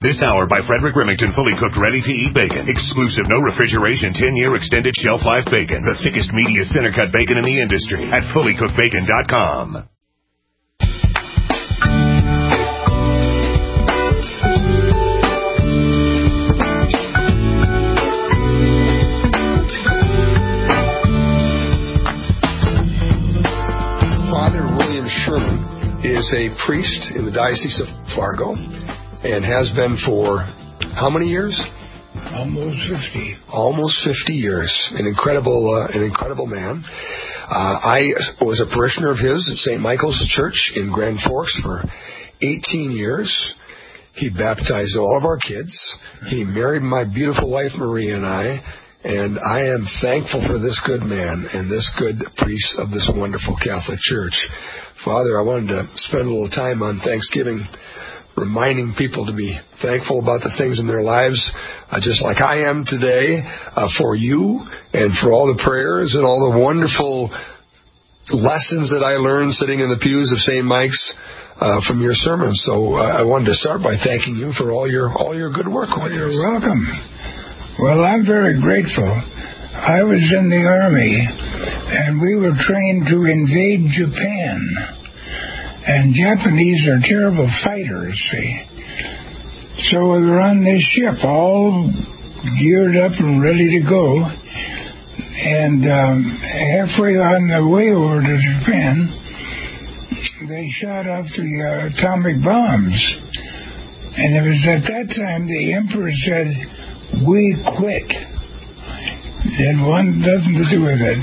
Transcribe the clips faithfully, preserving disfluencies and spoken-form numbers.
This hour by Frederick Remington, fully cooked, ready-to-eat bacon. Exclusive, no refrigeration, ten-year extended shelf life bacon. The thickest, meatiest, center-cut bacon in the industry at fully cooked bacon dot com. Father William Sherman is a priest in the Diocese of Fargo and has been for how many years? Almost fifty. Almost fifty years. An incredible, uh, an incredible man. Uh, I was a parishioner of his at Saint Michael's Church in Grand Forks for eighteen years. He baptized all of our kids. He married my beautiful wife Maria and I. And I am thankful for this good man and this good priest of this wonderful Catholic Church. Father, I wanted to spend a little time on Thanksgiving reminding people to be thankful about the things in their lives, uh, just like I am today, uh, for you and for all the prayers and all the wonderful lessons that I learned sitting in the pews of Saint Mike's uh, from your sermons. So uh, I wanted to start by thanking you for all your all your good work. Well, you're welcome. Well, I'm very grateful. I was in the Army, and we were trained to invade Japan. And Japanese are terrible fighters, see. So we were on this ship, all geared up and ready to go. And um, halfway on the way over to Japan, they shot off the uh, atomic bombs. And it was at that time the Emperor said, "We quit." It had nothing to do with it.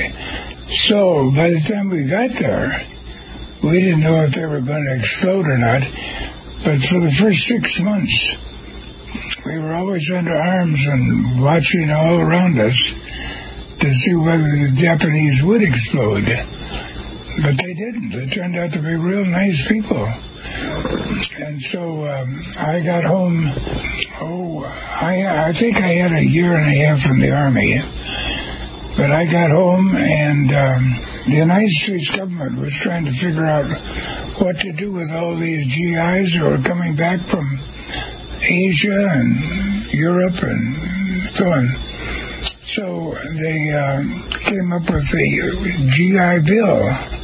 So by the time we got there, we didn't know if they were going to explode or not. But for the first six months, we were always under arms and watching all around us to see whether the Japanese would explode. But they didn't. They turned out to be real nice people. And so um, I got home, oh, I, I think I had a year and a half in the Army. But I got home and um, the United States government was trying to figure out what to do with all these G Is who were coming back from Asia and Europe and so on. So they uh, came up with the G I Bill.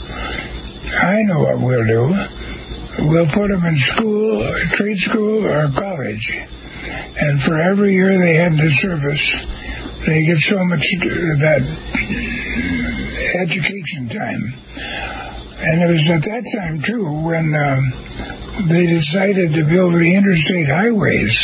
I know what we'll do. We'll put them in school, trade school, or college. And for every year they had the service, they get so much that education time. And it was at that time, too, when um, they decided to build the interstate highways.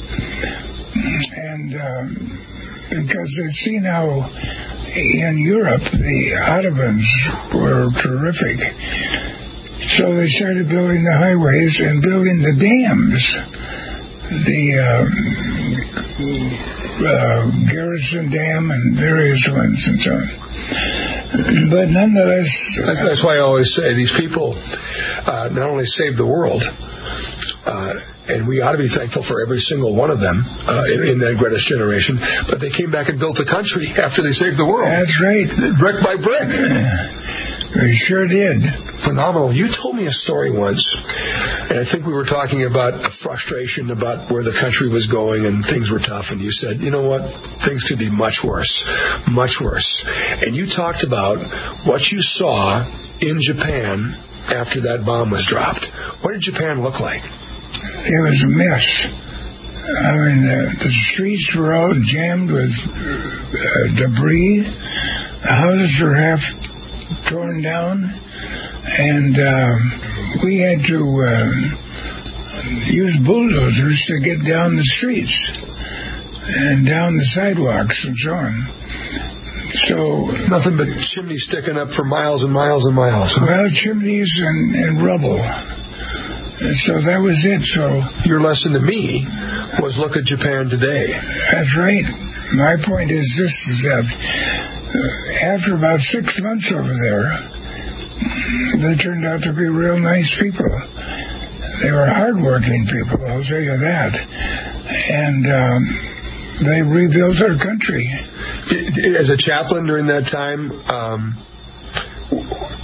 And um, because they'd seen how in Europe the Ottomans were terrific. So they started building the highways and building the dams. The uh, uh, Garrison Dam and various ones and so on. But nonetheless... That's, that's why I always say these people uh, not only saved the world, uh, and we ought to be thankful for every single one of them uh, in, in that greatest generation, but they came back and built the country after they saved the world. That's right. Brick by brick. We sure did. Phenomenal. You told me a story once, and I think we were talking about a frustration about where the country was going and things were tough, and you said, you know what, things could be much worse, much worse. And you talked about what you saw in Japan after that bomb was dropped. What did Japan look like? It was a mess. I mean, uh, the streets were all jammed with uh, debris. The houses were half torn down, and uh, we had to uh, use bulldozers to get down the streets and down the sidewalks and so on. So nothing but chimneys sticking up for miles and miles and miles. Well, chimneys and, and rubble. And so that was it. So your lesson to me was look at Japan today. That's right. My point is this: is that after about six months over there, they turned out to be real nice people. They were hardworking people, I'll tell you that. And um, they rebuilt our country. As a chaplain during that time, um,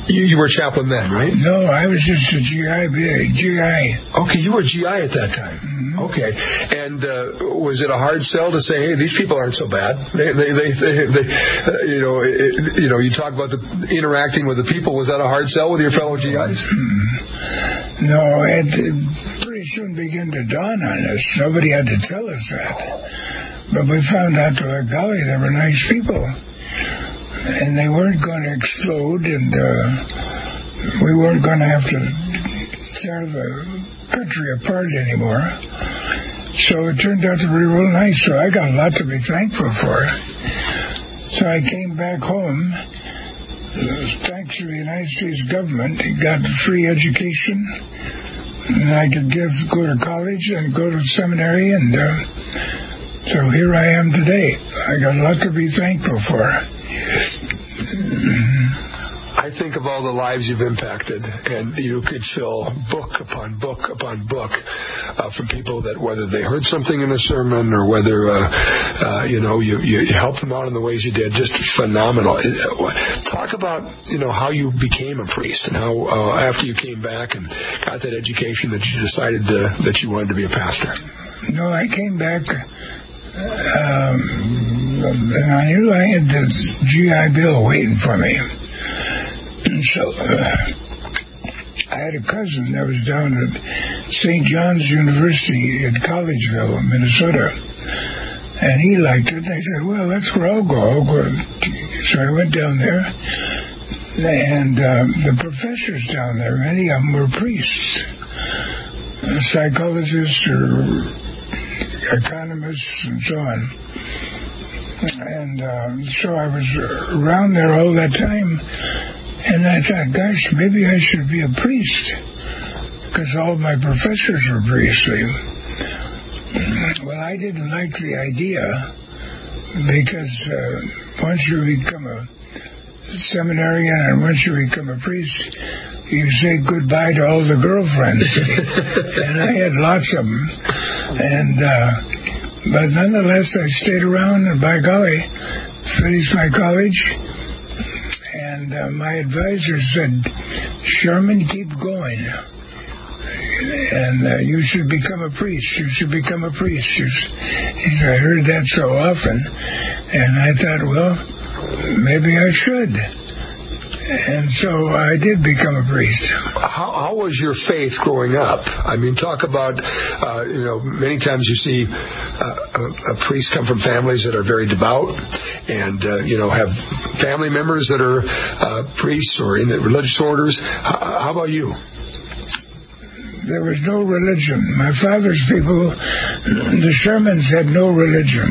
You, you were a chaplain then, right? No, I was just a G I. G I. Okay, you were a G I at that time. Mm-hmm. Okay, and uh, was it a hard sell to say, "Hey, these people aren't so bad"? They, they, they, they, they uh, you know, it, you know, you talk about the interacting with the people. Was that a hard sell with your fellow G Is? Mm-hmm. No, it, it pretty soon began to dawn on us. Nobody had to tell us that, but we found out that, golly, they were nice people. And they weren't going to explode, and uh, we weren't going to have to tear the country apart anymore. So it turned out to be real nice, so I got a lot to be thankful for. So I came back home, thanks to the United States government, got free education, and I could give, go to college and go to seminary, and uh, so here I am today. I got a lot to be thankful for. I think of all the lives you've impacted, and you could fill book upon book upon book uh, from people that, whether they heard something in a sermon or whether uh, uh, you know you, you helped them out in the ways you did. Just phenomenal. Talk about you know how you became a priest and how uh, after you came back and got that education that you decided to, that you wanted to be a pastor. No, I came back. Um, and I knew I had this G I Bill waiting for me. And so uh, I had a cousin that was down at Saint John's University in Collegeville, Minnesota. And he liked it. And I said, well, that's where I'll go. I'll go. So I went down there. And uh, the professors down there, many of them were priests, psychologists or economists and so on. And uh, so I was around there all that time, and I thought, gosh, maybe I should be a priest, because all my professors were priestly. Well, I didn't like the idea, because uh, once you become a seminarian and once you become a priest, you say goodbye to all the girlfriends. And I had lots of them. And uh, but nonetheless, I stayed around, and by golly, finished my college. And uh, my advisor said, Sherman, keep going. And uh, you should become a priest. You should become a priest. You should. I heard that so often. And I thought, well, maybe I should. And so I did become a priest. How, how was your faith growing up? I mean, talk about, uh, you know, many times you see uh, a, a priest come from families that are very devout and, uh, you know, have family members that are uh, priests or in the religious orders. How, how about you? There was no religion. My father's people, the Shermans, had no religion.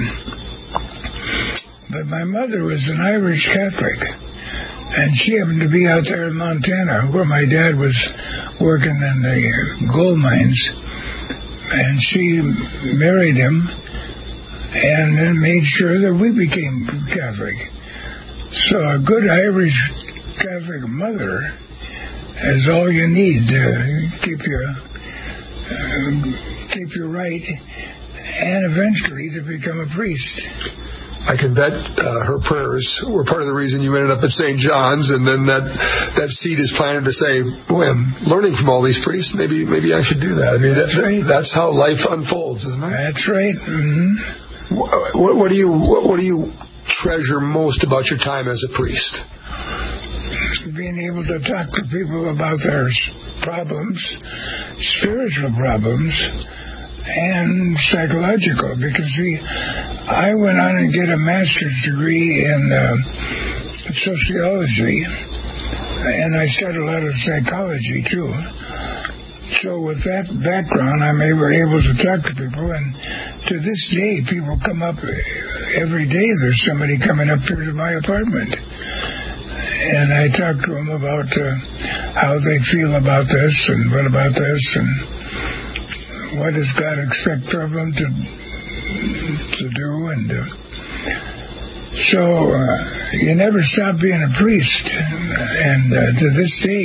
But my mother was an Irish Catholic. And she happened to be out there in Montana, where my dad was working in the gold mines. And she married him and then made sure that we became Catholic. So a good Irish Catholic mother is all you need to keep you, uh, keep you right and eventually to become a priest. I can bet uh, her prayers were part of the reason you ended up at Saint John's, and then that that seed is planted to say, boy, I'm learning from all these priests. Maybe maybe I should do that. I mean, that's, that, right. That's how life unfolds, isn't it? That's right. Mm-hmm. What, what, what do you what, what do you treasure most about your time as a priest? Being able to talk to people about their problems, spiritual problems, and psychological, because see, I went on and get a master's degree in uh, sociology, and I studied a lot of psychology too. So with that background, I'm able, able to talk to people, and to this day, people come up every day. There's somebody coming up here to my apartment, and I talk to them about uh, how they feel about this, and what about this, and what does God expect from them to to do? And uh, so uh, you never stop being a priest. And uh, to this day,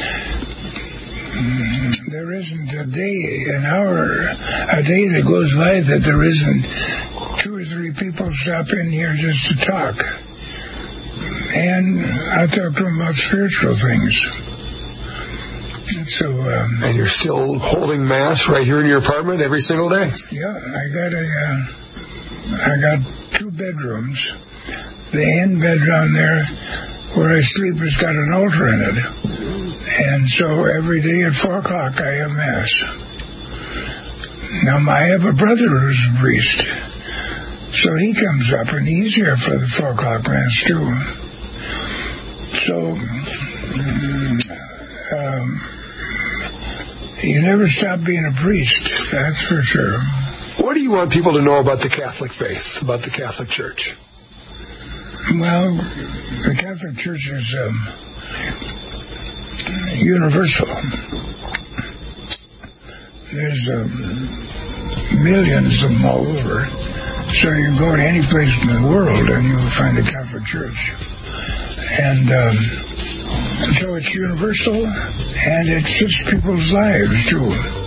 there isn't a day, an hour, a day that goes by that there isn't two or three people stop in here just to talk. and I talk to them about spiritual things. And so, um, and you're still holding Mass right here in your apartment every single day? Yeah, I got a, uh, I got two bedrooms. The end bed down there where I sleep has got an altar in it. And so every day at four o'clock I have Mass. Now, I have a brother who's a priest. So he comes up and he's here for the four o'clock Mass too. So, um, you never stop being a priest, that's for sure. What do you want people to know about the Catholic faith, about the Catholic Church? Well, the Catholic Church is um, universal. There's um, millions of them all over. So you can go to any place in the world and you'll find a Catholic Church. And um, so it's universal, and it fits people's lives, too.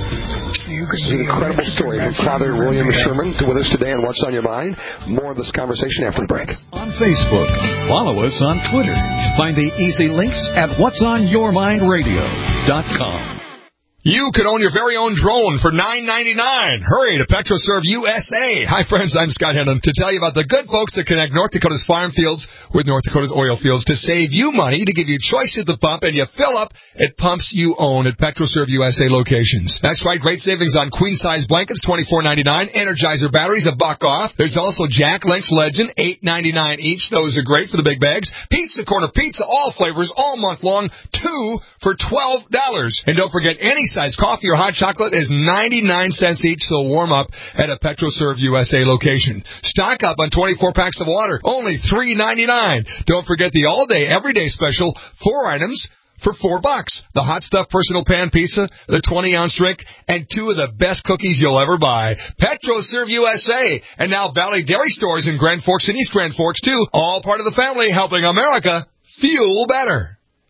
You This is an incredible story from Father William Sherman with us today on What's on Your Mind. More of this conversation after the break. On Facebook. Follow us on Twitter. Find the easy links at whats on your mind radio dot com. You could own your very own drone for nine ninety-nine. Hurry to PetroServe U S A. Hi, friends. I'm Scott Hennon to tell you about the good folks that connect North Dakota's farm fields with North Dakota's oil fields to save you money, to give you choice at the pump, and you fill up at pumps you own at PetroServe U S A locations. That's right. Great savings on queen-size blankets, twenty-four ninety-nine. Energizer batteries, a buck off. There's also Jack Link's Legend, eight ninety-nine each. Those are great for the big bags. Pizza Corner Pizza, all flavors, all month long, two for twelve dollars. And don't forget, any size coffee or hot chocolate is ninety-nine cents each, so warm up at a PetroServe U S A location. Stock up on twenty-four packs of water, only three ninety-nine. Don't forget the all-day, everyday special, four items for four bucks. The Hot Stuff Personal Pan Pizza, the twenty-ounce drink, and two of the best cookies you'll ever buy. PetroServe U S A, and now Valley Dairy Stores in Grand Forks and East Grand Forks, too. All part of the family helping America fuel better.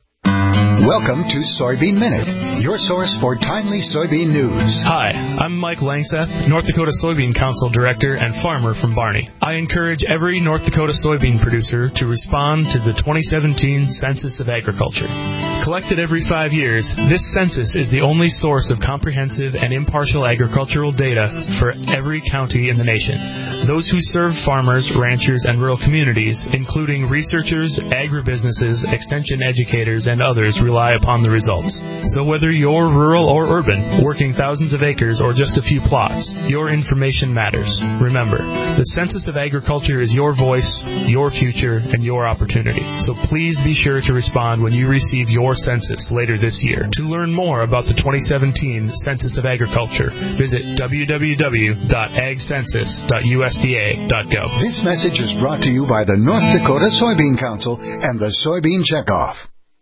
Welcome to Soybean Minute, your source for timely soybean news. Hi, I'm Mike Langseth, North Dakota Soybean Council Director and farmer from Barney. I encourage every North Dakota soybean producer to respond to the twenty seventeen Census of Agriculture. Collected every five years, this census is the only source of comprehensive and impartial agricultural data for every county in the nation. Those who serve farmers, ranchers, and rural communities, including researchers, agribusinesses, extension educators, and others, rely upon the results. So whether you're rural or urban, working thousands of acres or just a few plots, your information matters. Remember, the Census of Agriculture is your voice, your future, and your opportunity. So please be sure to respond when you receive your census later this year. To learn more about the twenty seventeen Census of Agriculture, visit w w w dot ag census dot u s d a dot gov. This message is brought to you by the North Dakota Soybean Council and the Soybean Checkoff.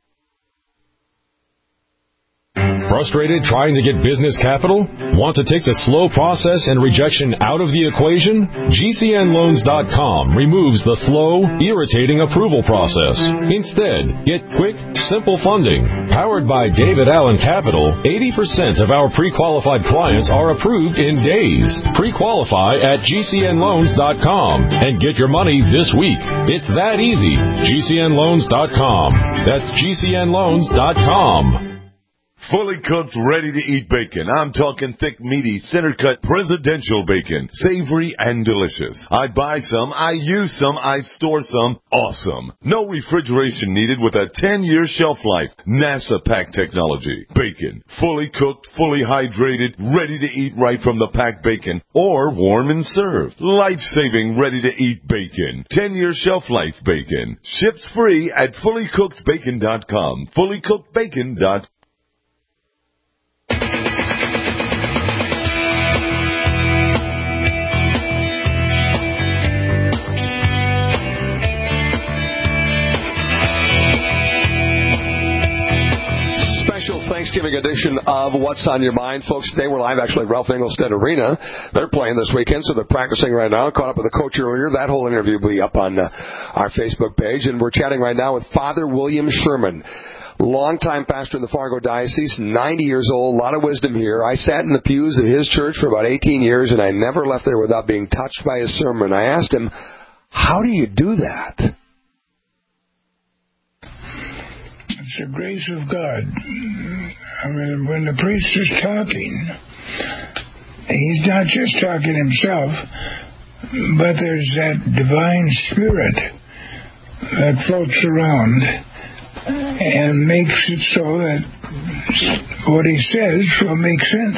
Frustrated trying to get business capital? Want to take the slow process and rejection out of the equation? G C N loans dot com removes the slow, irritating approval process. Instead, get quick, simple funding. Powered by David Allen Capital, eighty percent of our pre-qualified clients are approved in days. Pre-qualify at G C N loans dot com and get your money this week. It's that easy. G C N loans dot com. That's G C N loans dot com. Fully cooked, ready-to-eat bacon. I'm talking thick, meaty, center-cut presidential bacon. Savory and delicious. I buy some, I use some, I store some. Awesome. No refrigeration needed with a ten-year shelf life. NASA pack technology. Bacon. Fully cooked, fully hydrated, ready to eat right from the packed bacon. Or warm and served. Life-saving, ready-to-eat bacon. ten-year shelf life bacon. Ships free at fully cooked bacon dot com. fully cooked bacon dot com. Thanksgiving edition of What's on Your Mind. Folks, today we're live actually at Ralph Engelstad Arena. They're playing this weekend, so they're practicing right now. Caught up with the coach earlier. That whole interview will be up on uh, our Facebook page. And we're chatting right now with Father William Sherman, longtime pastor in the Fargo Diocese, ninety years old, a lot of wisdom here. I sat in the pews of his church for about eighteen years, and I never left there without being touched by his sermon. I asked him, how do you do that? It's the grace of God. I mean, when the priest is talking, he's not just talking himself, but there's that divine spirit that floats around and makes it so that what he says will make sense.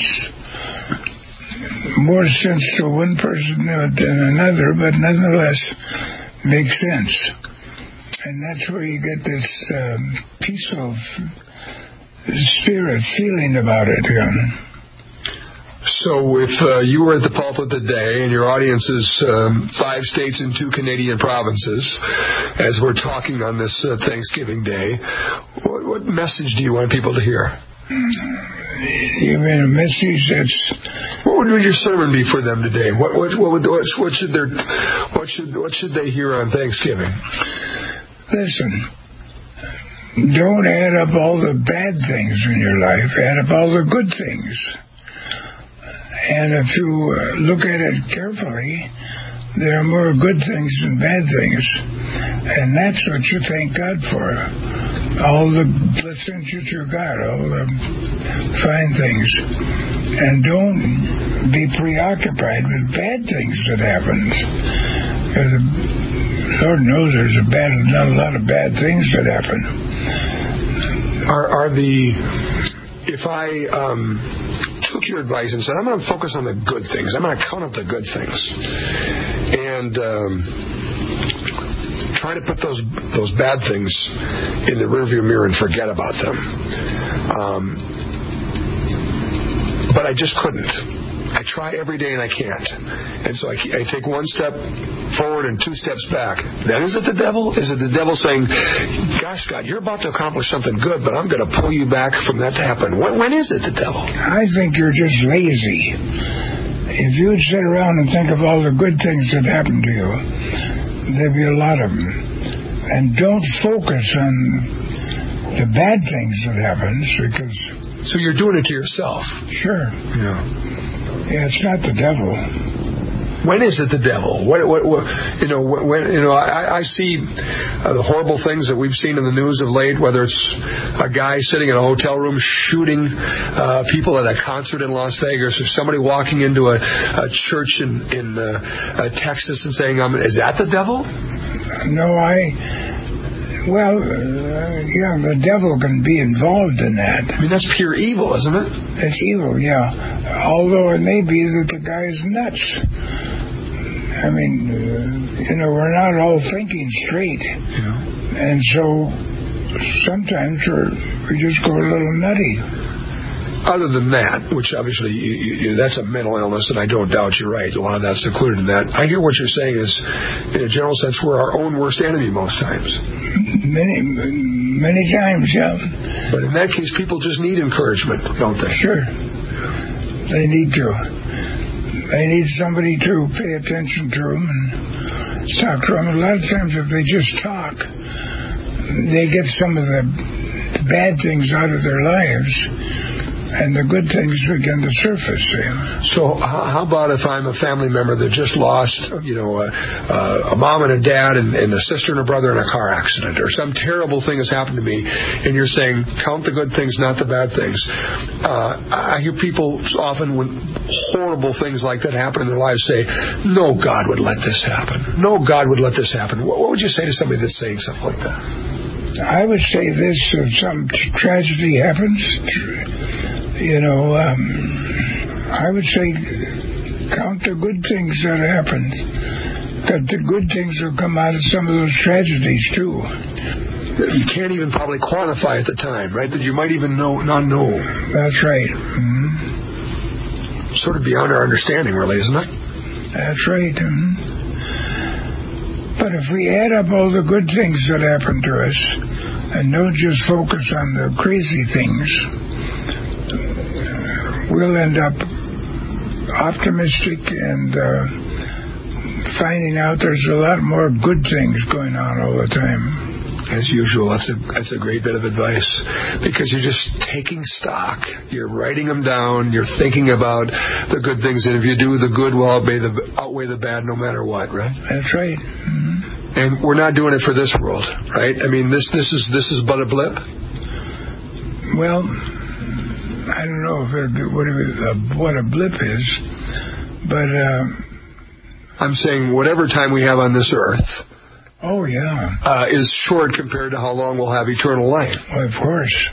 More sense to one person than another, but nonetheless makes sense. And that's where you get this um, peaceful spirit feeling about it. Yeah. So if uh, you were at the pulpit today and your audience is um, five states and two Canadian provinces, as we're talking on this uh, Thanksgiving Day, what, what message do you want people to hear? You mean a message that's... What would your sermon be for them today? What what what, would, what, what should their what should what should they hear on Thanksgiving? Listen, don't add up all the bad things in your life. Add up all the good things. And if you look at it carefully, there are more good things than bad things. And that's what you thank God for. All the blessings that you got, all the fine things. And don't be preoccupied with bad things that happen. Because Lord knows there's a, bad, not a lot of bad things that happen. Are, are the... If I um, took your advice and said, I'm going to focus on the good things, I'm going to count up the good things, and um, try to put those those bad things in the rearview mirror and forget about them. Um, but I just couldn't. I try every day and I can't. And so I, I take one step forward and two steps back. Then is it the devil? Is it the devil saying, gosh, God, you're about to accomplish something good, but I'm going to pull you back from that to happen? When, when is it the devil? I think you're just lazy. If you'd sit around and think of all the good things that happened to you, there'd be a lot of them. And don't focus on the bad things that happens, because... So you're doing it to yourself? Sure. Yeah. Yeah, it's not the devil. When is it the devil? What, what, what, you know, when, you know, I, I see uh, the horrible things that we've seen in the news of late. Whether it's a guy sitting in a hotel room shooting uh, people at a concert in Las Vegas, or somebody walking into a, a church in, in uh, uh, Texas and saying, um, "Is that the devil?" No, I. Well, uh, yeah, the devil can be involved in that. I mean, that's pure evil, isn't it? It's evil, yeah. Although it may be that the guy's nuts. I mean, uh, you know, we're not all thinking straight. Yeah. And so sometimes we're, we just go a little nutty. Other than that, which obviously you, you, that's a mental illness, and I don't doubt you're right. A lot of that's included in that. I hear what you're saying is, in a general sense, we're our own worst enemy most times. Many, many times, yeah. But in that case, people just need encouragement, don't they? Sure. They need to. They need somebody to pay attention to them and talk to them. A lot of times, if they just talk, they get some of the bad things out of their lives, and the good things begin to surface. So how about if I'm a family member that just lost, you know, a, a mom and a dad and, and a sister and a brother in a car accident, or some terrible thing has happened to me, and you're saying, count the good things, not the bad things. Uh, I hear people often when horrible things like that happen in their lives say, no God would let this happen. No God would let this happen. What, what would you say to somebody that's saying something like that? I would say this: if some tragedy happens, you know, um, I would say count the good things that happened, because the good things will come out of some of those tragedies too. You can't even probably quantify at the time, right? That you might even know, not know. That's right. Mm-hmm. Sort of beyond our understanding, really, isn't it? That's right. Mm-hmm. But if we add up all the good things that happen to us and don't just focus on the crazy things, we'll end up optimistic and uh, finding out there's a lot more good things going on all the time. As usual, that's a that's a great bit of advice, because you're just taking stock. You're writing them down. You're thinking about the good things, and if you do, the good will outweigh the outweigh the bad, no matter what. Right? That's right. Mm-hmm. And we're not doing it for this world, right? I mean, this this is this is but a blip. Well, I don't know if it'd be, what, it, what a blip is, but... Uh, I'm saying whatever time we have on this earth... Oh, yeah. Uh, is short compared to how long we'll have eternal life. Well, of course.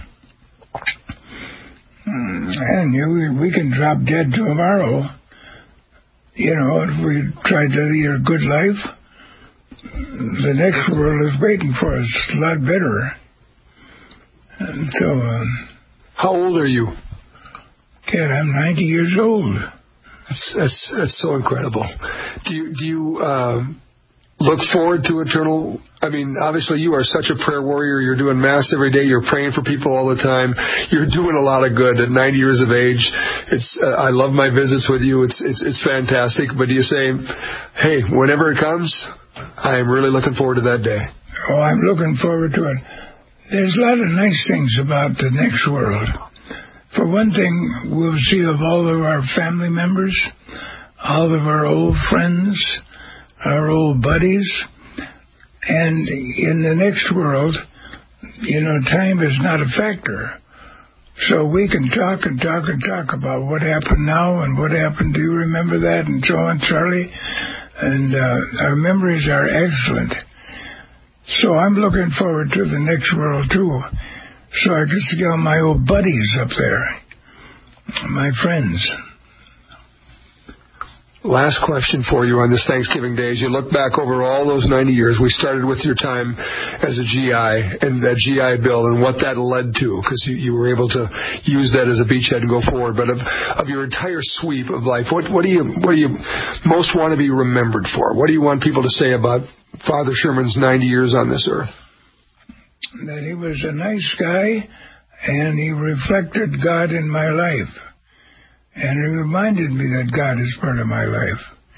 And you, we can drop dead tomorrow. You know, if we tried to lead a good life, the next world is waiting for us a lot better. And so... Um, how old are you? Kid, I'm ninety years old. That's, that's, that's so incredible. Do you... Do you uh, look forward to eternal... I mean, obviously you are such a prayer warrior. You're doing Mass every day. You're praying for people all the time. You're doing a lot of good at ninety years of age. It's uh, I love my visits with you. It's, it's it's fantastic. But do you say, hey, whenever it comes, I am really looking forward to that day? Oh, I'm looking forward to it. There's a lot of nice things about the next world. For one thing, we'll see of all of our family members, all of our old friends, our old buddies, and in the next world, you know, time is not a factor. So we can talk and talk and talk about what happened now and what happened, do you remember that, and so on, Charlie? And uh, our memories are excellent. So I'm looking forward to the next world, too. So I can see all my old buddies up there, my friends. Last question for you on this Thanksgiving Day. As you look back over all those ninety years, we started with your time as a G I and that G I Bill and what that led to, because you, you were able to use that as a beachhead and go forward. But of, of your entire sweep of life, what, what do you what do you most want to be remembered for? What do you want people to say about Father Sherman's ninety years on this earth? That he was a nice guy and he reflected God in my life. And it reminded me that God is part of my life.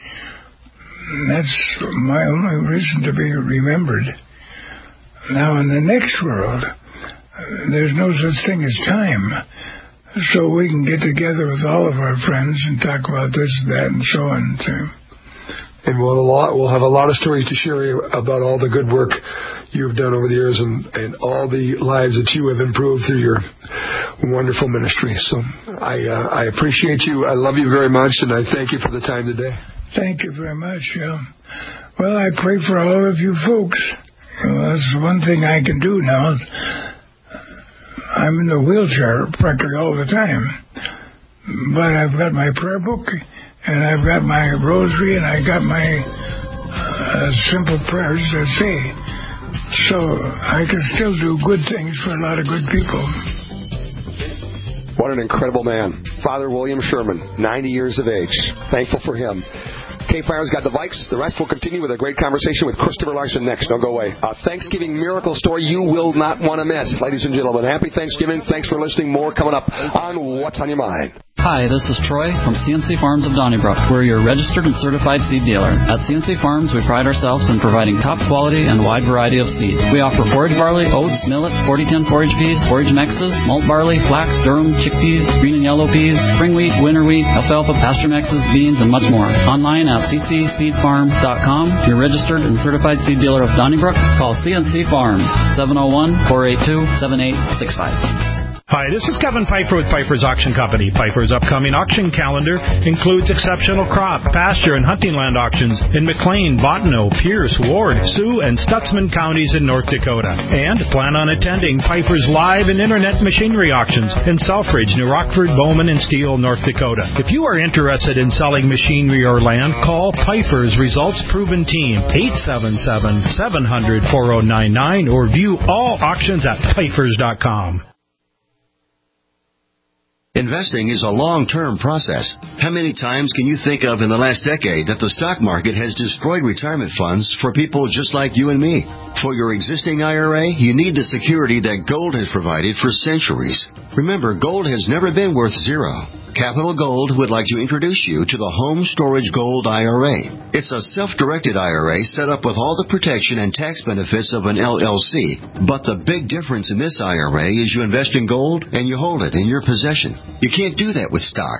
And that's my only reason to be remembered. Now, in the next world, there's no such thing as time. So we can get together with all of our friends and talk about this, that, and so on. And we'll, a lot, we'll have a lot of stories to share about all the good work you've done over the years and, and all the lives that you have improved through your wonderful ministry. So I uh, I appreciate you. I love you very much, and I thank you for the time today. Thank you very much. Yeah. Well, I pray for all of you folks. You know, that's one thing I can do now. I'm in the wheelchair practically all the time. But I've got my prayer book, and I've got my rosary, and I got my uh, simple prayers that say. So I can still do good things for a lot of good people. What an incredible man. Father William Sherman, ninety years of age. Thankful for him. K-Fire's got the Vikes. The rest will continue with a great conversation with Christopher Larson next. Don't go away. A Thanksgiving miracle story you will not want to miss. Ladies and gentlemen, happy Thanksgiving. Thanks for listening. More coming up on What's on Your Mind. Hi, this is Troy from C N C Farms of Donnybrook. We're your registered and certified seed dealer. At C N C Farms, we pride ourselves in providing top quality and wide variety of seed. We offer forage barley, oats, millet, forty ten forage peas, forage mixes, malt barley, flax, durum, chickpeas, green and yellow peas, spring wheat, winter wheat, alfalfa, pasture mixes, beans, and much more. Online at c c seed farm dot com. Your registered and certified seed dealer of Donnybrook. Call C N C Farms, seven oh one, four eight two, seven eight six five. Hi, this is Kevin Piper with Piper's Auction Company. Piper's upcoming auction calendar includes exceptional crop, pasture, and hunting land auctions in McLean, Bottineau, Pierce, Ward, Sioux, and Stutzman counties in North Dakota. And plan on attending Piper's live and internet machinery auctions in Selfridge, New Rockford, Bowman, and Steele, North Dakota. If you are interested in selling machinery or land, call Piper's Results Proven Team, eight seven seven, seven hundred, four oh nine nine, or view all auctions at pipers dot com. Investing is a long-term process. How many times can you think of in the last decade that the stock market has destroyed retirement funds for people just like you and me? For your existing I R A, you need the security that gold has provided for centuries. Remember, gold has never been worth zero. Capital Gold would like to introduce you to the Home Storage Gold I R A. It's a self-directed I R A set up with all the protection and tax benefits of an L L C. But the big difference in this I R A is you invest in gold and you hold it in your possession. You can't do that with stocks.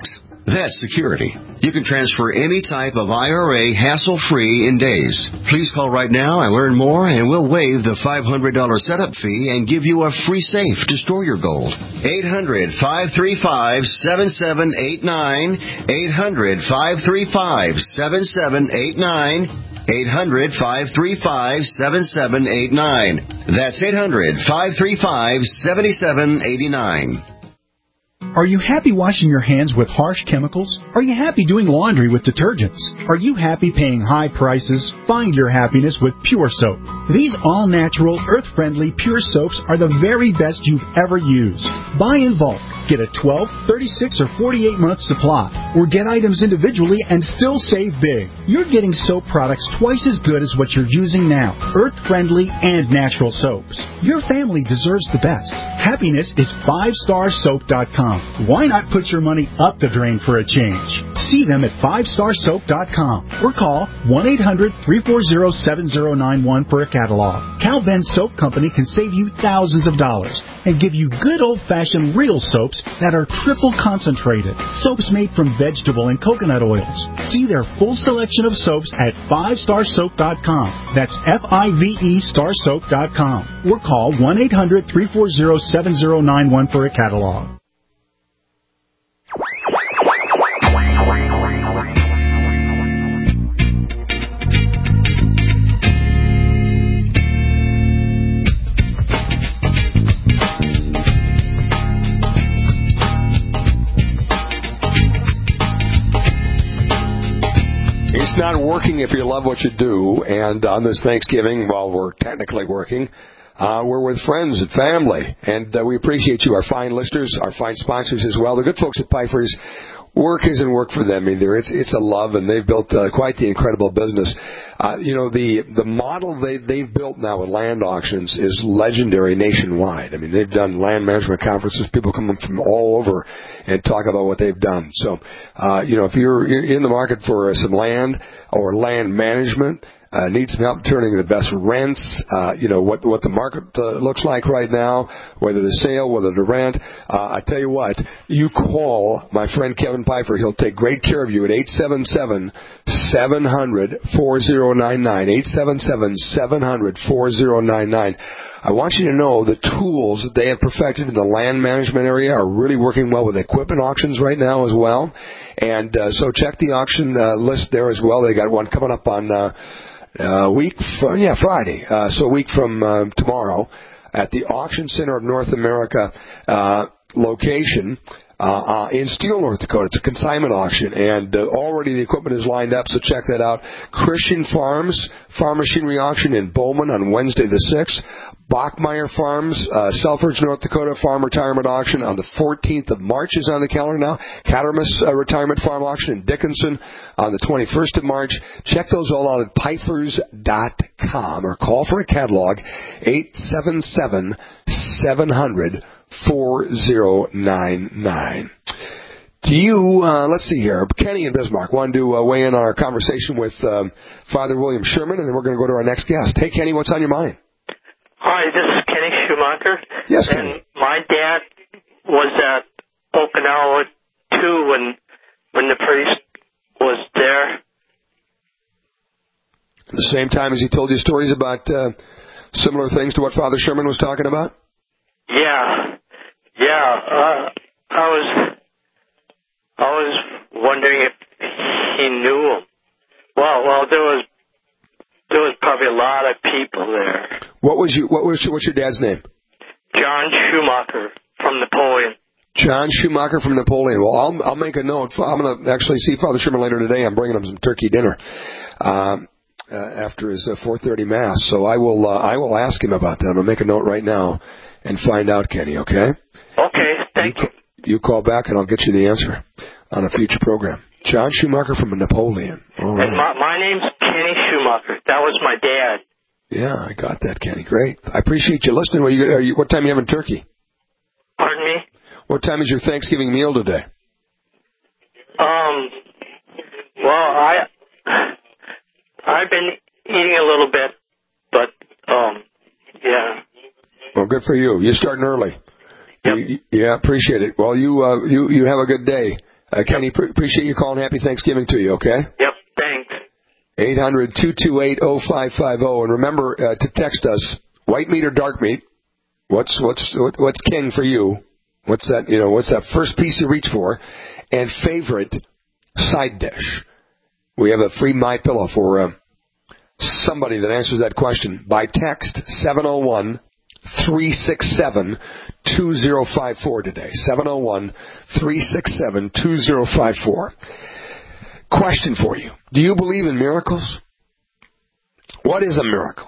That's security. You can transfer any type of I R A hassle-free in days. Please call right now and learn more, and we'll waive the five hundred dollars setup fee and give you a free safe to store your gold. eight hundred, five three five, seven seven eight nine. eight hundred, five three five, seven seven eight nine. eight hundred, five three five, seven seven eight nine. That's eight hundred, five three five, seven seven eight nine. Are you happy washing your hands with harsh chemicals? Are you happy doing laundry with detergents? Are you happy paying high prices? Find your happiness with Pure Soap. These all-natural, earth-friendly Pure Soaps are the very best you've ever used. Buy in bulk. Get a twelve, thirty-six, or forty-eight month supply. Or get items individually and still save big. You're getting soap products twice as good as what you're using now. Earth-friendly and natural soaps. Your family deserves the best. Happiness is five star soap dot com. Why not put your money up the drain for a change? See them at five star soap dot com or call one eight hundred, three four zero, seven zero nine one for a catalog. Cal Ben Soap Company can save you thousands of dollars and give you good old-fashioned real soaps that are triple concentrated. Soaps made from vegetable and coconut oils. See their full selection of soaps at five star soap dot com. That's F I V E star soap dot com. Or call one eight hundred, three four zero, seven zero nine one for a catalog. It's not working if you love what you do, and on this Thanksgiving, while we're technically working, uh, we're with friends and family, and uh, we appreciate you, our fine listeners, our fine sponsors as well. The good folks at Pfeiffer's, work isn't work for them either. It's it's a love, and they've built uh, quite the incredible business. Uh, you know, the the model they, they've built now with land auctions is legendary nationwide. I mean, they've done land management conferences. People come from all over and talk about what they've done. So, uh, you know, if you're, you're in the market for some land or land management, Uh, need some help turning the best rents, uh, you know, what what the market uh, looks like right now, whether to sale, whether to rent. Uh, I tell you what, you call my friend Kevin Pfeiffer. He'll take great care of you at eight seven seven, seven hundred, four zero nine nine, eight seven seven, seven hundred, four zero nine nine. I want you to know the tools that they have perfected in the land management area are really working well with equipment auctions right now as well. And uh, so check the auction uh, list there as well. They got one coming up on uh, Uh, week, from, yeah, Friday. Uh, so a week from uh, tomorrow at the Auction Center of North America uh, location uh, uh, in Steele, North Dakota. It's a consignment auction, and uh, already the equipment is lined up. So check that out. Christian Farms Farm Machinery Auction in Bowman on Wednesday the sixth. Bachmeyer Farms, uh, Selfridge, North Dakota Farm Retirement Auction on the fourteenth of March is on the calendar now. Cattermas uh, Retirement Farm Auction in Dickinson on the twenty-first of March. Check those all out at Pfeifers dot com or call for a catalog, eight seven seven, seven hundred, four zero nine nine. Do you, uh, let's see here, Kenny and Bismarck want to uh, weigh in on our conversation with um, Father William Sherman, and then we're going to go to our next guest. Hey, Kenny, what's on your mind? Hi, this is Kenny Schumacher. Yes, Kenny. And my dad was at Okinawa, too, when, when the priest was there. At the same time as he told you stories about uh, similar things to what Father Sherman was talking about? Yeah. Yeah. Uh, I was I was wondering if he knew him. Well, well, there was there was probably a lot of people there. What was you? What was your, what's your dad's name? John Schumacher from Napoleon. John Schumacher from Napoleon. Well, I'll I'll make a note. I'm going to actually see Father Sherman later today. I'm bringing him some turkey dinner um, uh, after his uh, four thirty mass. So I will uh, I will ask him about that. I'm going to make a note right now and find out, Kenny. Okay. Okay. Thank you. You, you call back and I'll get you the answer on a future program. John Schumacher from Napoleon. All right. And my, my name's Kenny Schumacher. That was my dad. Yeah, I got that, Kenny. Great. I appreciate you listening. What, are you, are you, what time are you having turkey? Pardon me? What time is your Thanksgiving meal today? Um, well, I, I've been eating a little bit, but, um, yeah. Well, good for you. You're starting early. Yep. You, yeah, appreciate it. Well, you, uh, you, you have a good day, Uh, Kenny, pre- appreciate you calling. Happy Thanksgiving to you, okay? Yep, thanks. eight hundred, two two eight, oh five five oh. And remember uh, to text us, white meat or dark meat. What's what's what, what's king for you? What's that, you know, what's that first piece you reach for? And favorite side dish. We have a free My Pillow for uh, somebody that answers that question by text seven oh one, three six seven, two oh five four today. seven oh one, three six seven, two oh five four. Question for you. Do you believe in miracles? What is a miracle?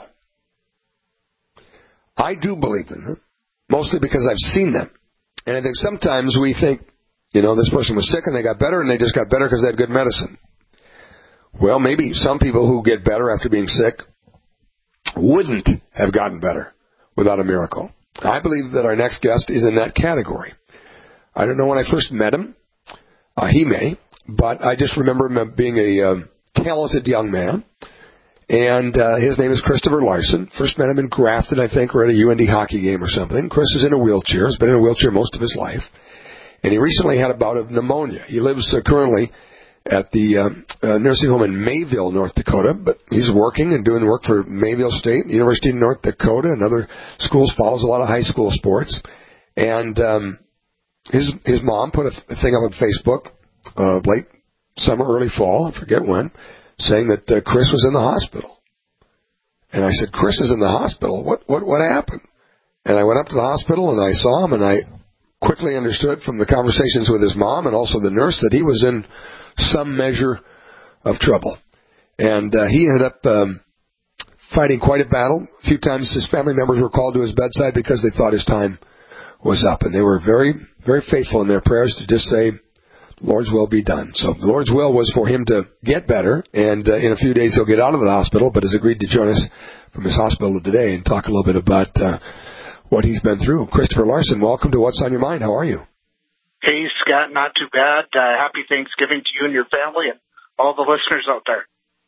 I do believe in them, mostly because I've seen them. And I think sometimes we think, you know, this person was sick and they got better and they just got better because they had good medicine. Well, maybe some people who get better after being sick wouldn't have gotten better without a miracle. I believe that our next guest is in that category. I don't know when I first met him. Uh, he may. But I just remember him being a uh, talented young man. And uh, his name is Christopher Larson. First met him in Grafton, I think, or at a U N D hockey game or something. Chris is in a wheelchair. Has been in a wheelchair most of his life. And he recently had a bout of pneumonia. He lives uh, currently at the uh, uh, nursing home in Mayville, North Dakota. But he's working and doing work for Mayville State, the University of North Dakota, and other schools. Follows a lot of high school sports. And um, his his mom put a thing up on Facebook uh, late summer, early fall, I forget when, saying that uh, Chris was in the hospital. And I said, Chris is in the hospital? What what what happened? And I went up to the hospital and I saw him, and I quickly understood from the conversations with his mom and also the nurse that he was in some measure of trouble. And uh, he ended up um, fighting quite a battle. A few times his family members were called to his bedside because they thought his time was up. And they were very, very faithful in their prayers to just say, Lord's will be done. So the Lord's will was for him to get better, and uh, in a few days he'll get out of the hospital, but has agreed to join us from his hospital today and talk a little bit about uh, what he's been through. Christopher Larson, welcome to What's on Your Mind. How are you? Hey, Scott, not too bad. Uh, happy Thanksgiving to you and your family and all the listeners out there.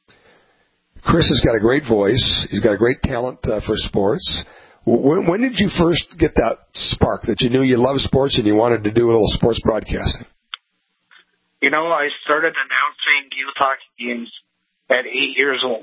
Chris has got a great voice. He's got a great talent uh, for sports. When, when did you first get that spark that you knew you loved sports and you wanted to do a little sports broadcasting? You know, I started announcing youth hockey games at eight years old.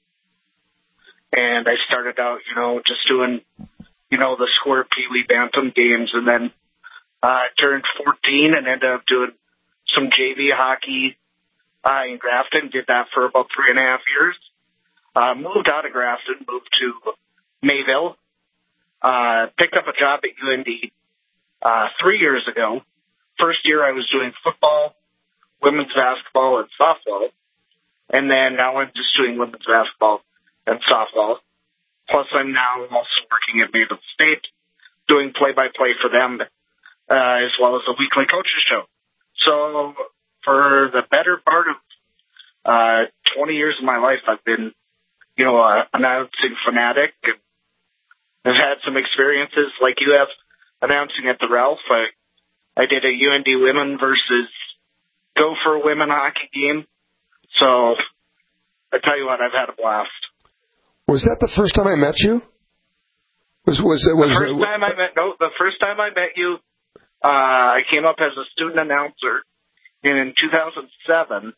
And I started out, you know, just doing, you know, the square Pee-wee Bantam games, and then uh, turned fourteen and ended up doing some J V hockey uh, in Grafton. Did that for about three and a half years. Uh, moved out of Grafton, moved to Mayville. Uh, picked up a job at U N D uh, three years ago. First year I was doing football, women's basketball, and softball. And then now I'm just doing women's basketball and softball. Plus I'm now also working at Mayville State, doing play-by-play for them, uh, as well as a weekly coaches show. So for the better part of uh, twenty years of my life, I've been, you know, uh, an announcing fanatic. And I've had some experiences like you have announcing at the Ralph. I, I did a U N D women versus Gopher women hockey game. So I tell you what, I've had a blast. Was that the first time I met you? Was was it was the first time I met? No, the first time I met you, uh, I came up as a student announcer, and in two thousand seven,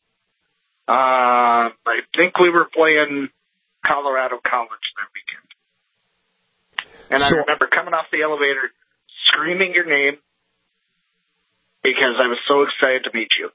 uh, I think we were playing Colorado College that weekend, and so, I remember coming off the elevator, screaming your name because I was so excited to meet you.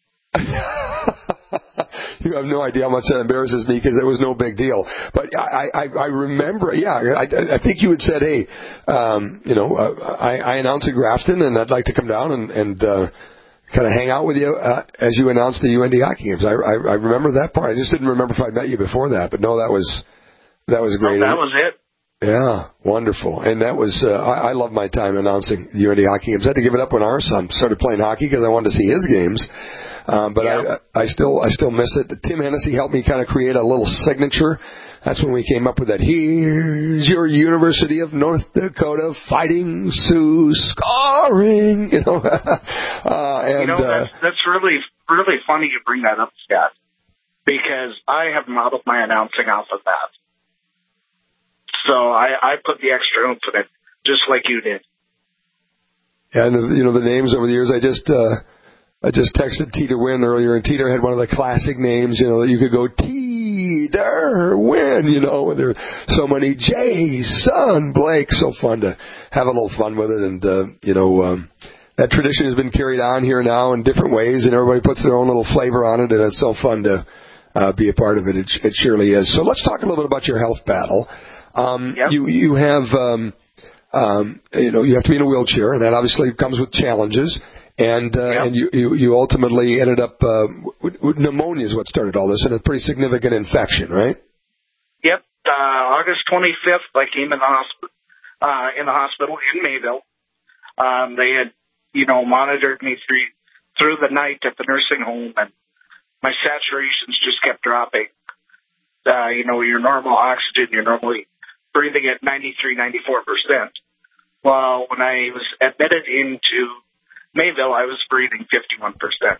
You have no idea how much that embarrasses me because it was no big deal. But I, I, I remember, yeah, I, I think you had said, hey, um, you know, uh, I, I announced at Grafton and I'd like to come down and, and uh, kind of hang out with you uh, as you announced the U N D hockey games. I, I, I remember that part. I just didn't remember if I met you before that. But no, that was that was great. Oh, that was it. Yeah, wonderful. And that was, uh, I, I love my time announcing the U N D hockey games. I had to give it up when our son started playing hockey because I wanted to see his games. Um, but yeah. I, I still, I still miss it. Tim Hennessy helped me kind of create a little signature. That's when we came up with that. Here's your University of North Dakota Fighting Sioux scoring. You know, uh, and you know that's, that's really, really funny you bring that up, Scott, because I have modeled my announcing off of that. So I, I put the extra oomph in it, just like you did. And you know the names over the years, I just. Uh, I just texted Teeter Wynn earlier, and Teeter had one of the classic names, you know, that you could go Teeter Wynn, you know, and there are so many Jay, son, Blake. So fun to have a little fun with it. And, uh, you know, um, that tradition has been carried on here now in different ways, and everybody puts their own little flavor on it, and it's so fun to uh, be a part of it. It, it surely is. So let's talk a little bit about your health battle. Um, yep. You you have, um, um, you know, you have to be in a wheelchair, and that obviously comes with challenges. And uh, yep. and you, you you ultimately ended up uh, with, with pneumonia is what started all this, and a pretty significant infection, right? Yep. Uh, August twenty-fifth, I came in the hospital uh, in the hospital in Mayville. Um, they had, you know, monitored me through through the night at the nursing home, and my saturations just kept dropping. Uh, you know, your normal oxygen, you're normally breathing at ninety-three, ninety-four percent. Well, when I was admitted into Mayville, I was breathing fifty-one percent.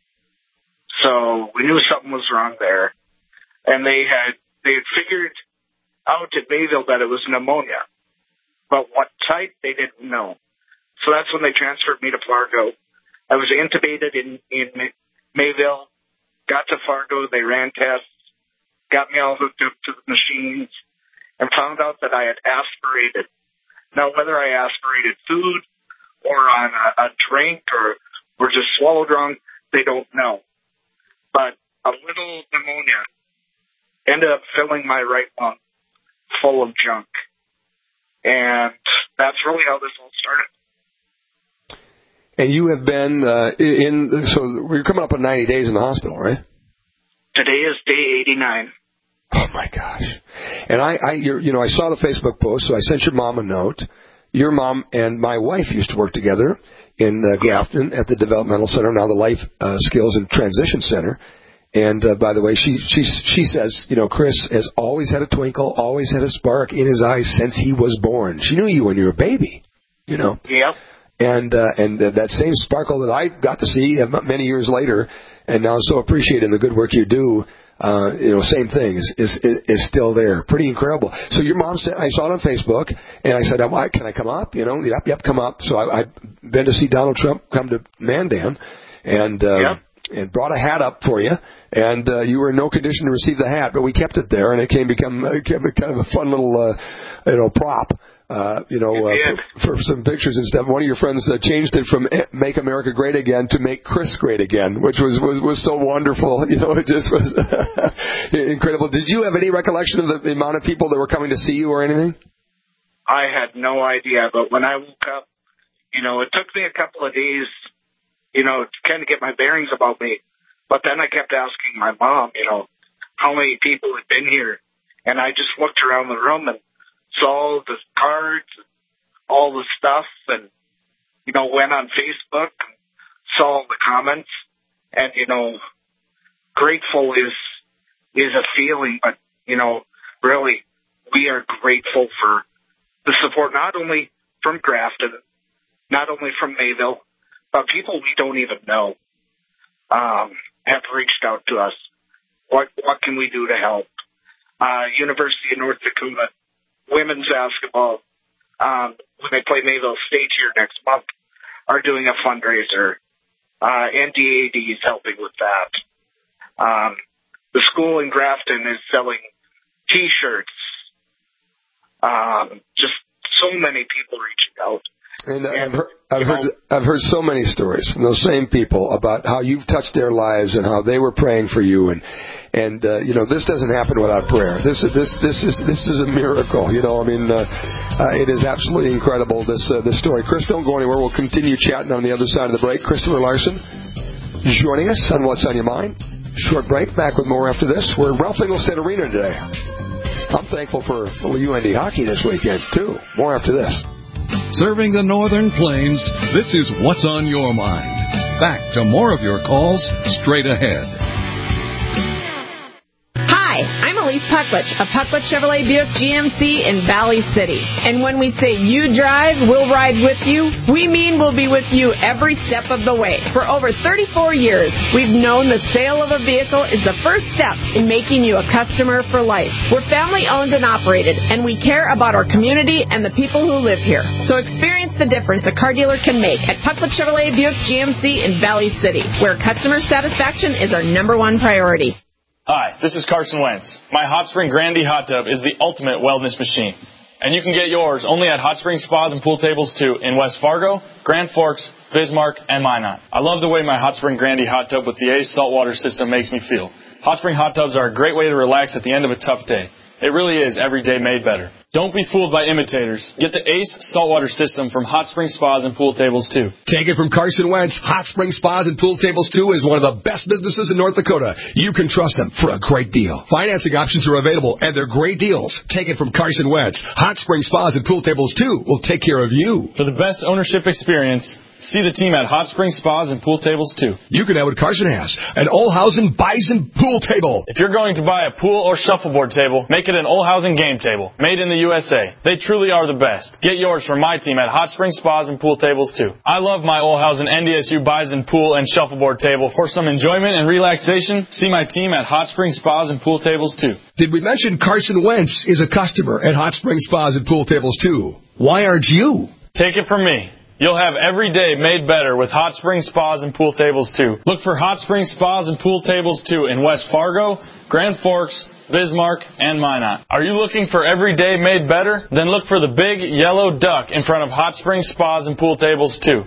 So we knew something was wrong there. And they had they had figured out at Mayville that it was pneumonia. But what type, they didn't know. So that's when they transferred me to Fargo. I was intubated in, in Mayville, got to Fargo, they ran tests, got me all hooked up to the machines, and found out that I had aspirated. Now, whether I aspirated food or on a, a drink or were just swallowed wrong, they don't know. But a little pneumonia ended up filling my right lung full of junk. And that's really how this all started. And you have been uh, in, so you're coming up on ninety days in the hospital, right? Today is day eighty-nine. Oh, my gosh. And I, I you're, you know, I saw the Facebook post, so I sent your mom a note. Your mom and my wife used to work together in uh, Grafton at the Developmental Center, now the Life uh, Skills and Transition Center. And, uh, by the way, she she she says, you know, Chris has always had a twinkle, always had a spark in his eyes since he was born. She knew you when you were a baby, you know. Yep. And uh, and uh, that same sparkle that I got to see many years later, and now so appreciate in the good work you do. Uh, you know, same thing is, is is still there. Pretty incredible. So your mom said, I saw it on Facebook, and I said, oh, can I come up? You know, yep, yep, come up. So I, I've been to see Donald Trump come to Mandan, and uh, yep. and brought a hat up for you, and uh, you were in no condition to receive the hat, but we kept it there, and it came become uh, kind of a fun little uh, you know prop. Uh, you know, uh, for, for some pictures and stuff. One of your friends uh, changed it from "Make America Great Again" to "Make Chris Great Again," which was was, was so wonderful. You know, it just was incredible. Did you have any recollection of the, the amount of people that were coming to see you or anything? I had no idea, but when I woke up, you know, it took me a couple of days, you know, to kind of get my bearings about me. But then I kept asking my mom, you know, how many people had been here, and I just looked around the room and saw the cards, all the stuff, and, you know, went on Facebook, and saw all the comments, and, you know, grateful is, is a feeling, but, you know, really, we are grateful for the support, not only from Grafton, not only from Mayville, but people we don't even know, um, have reached out to us. What, what can we do to help? Uh, University of North Dakota, women's basketball, um, when they play Mayville State here next month, are doing a fundraiser. Uh, N D A D is helping with that. Um, the school in Grafton is selling T-shirts. Um, just so many people reaching out. And I've heard, I've heard, I've heard so many stories from those same people about how you've touched their lives and how they were praying for you. And, and, uh, you know, this doesn't happen without prayer. This is, this, this is, this is a miracle. You know, I mean, uh, uh, it is absolutely incredible, this, uh, this story. Chris, don't go anywhere. We'll continue chatting on the other side of the break. Christopher Larson joining us on What's on Your Mind. Short break. Back with more after this. We're at Ralph Engelstad Arena today. I'm thankful for a little U N D hockey this weekend, too. More after this. Serving the Northern Plains, this is What's on Your Mind. Back to more of your calls straight ahead. Hi, I'm Elise Kelly's Pucklich, a Pucklich Chevrolet Buick G M C in Valley City. And when we say you drive, we'll ride with you, we mean we'll be with you every step of the way. For over thirty-four years, we've known the sale of a vehicle is the first step in making you a customer for life. We're family owned and operated, and we care about our community and the people who live here. So experience the difference a car dealer can make at Pucklich Chevrolet Buick G M C in Valley City, where customer satisfaction is our number one priority. Hi, this is Carson Wentz. My Hot Spring Grandee hot tub is the ultimate wellness machine. And you can get yours only at Hot Spring Spas and Pool Tables two in West Fargo, Grand Forks, Bismarck, and Minot. I love the way my Hot Spring Grandee hot tub with the Ace saltwater system makes me feel. Hot Spring hot tubs are a great way to relax at the end of a tough day. It really is every day made better. Don't be fooled by imitators. Get the Ace saltwater system from Hot Spring Spas and Pool Tables two. Take it from Carson Wentz. Hot Spring Spas and Pool Tables two is one of the best businesses in North Dakota. You can trust them for a great deal. Financing options are available, and they're great deals. Take it from Carson Wentz. Hot Spring Spas and Pool Tables two will take care of you. For the best ownership experience, see the team at Hot Spring Spas and Pool Tables two. You can have what Carson has, an Olhausen Bison pool table. If you're going to buy a pool or shuffleboard table, make it an Olhausen game table, made in the U S A. They truly are the best. Get yours from my team at Hot Spring Spas and Pool Tables two. I love my Olhausen N D S U Bison pool and shuffleboard table. For some enjoyment and relaxation, see my team at Hot Spring Spas and Pool Tables two. Did we mention Carson Wentz is a customer at Hot Spring Spas and Pool Tables two? Why aren't you? Take it from me. You'll have every day made better with Hot Spring Spas and Pool Tables two. Look for Hot Spring Spas and Pool Tables two in West Fargo, Grand Forks, Bismarck, and Minot. Are you looking for every day made better? Then look for the big yellow duck in front of Hot Spring Spas and Pool Tables two.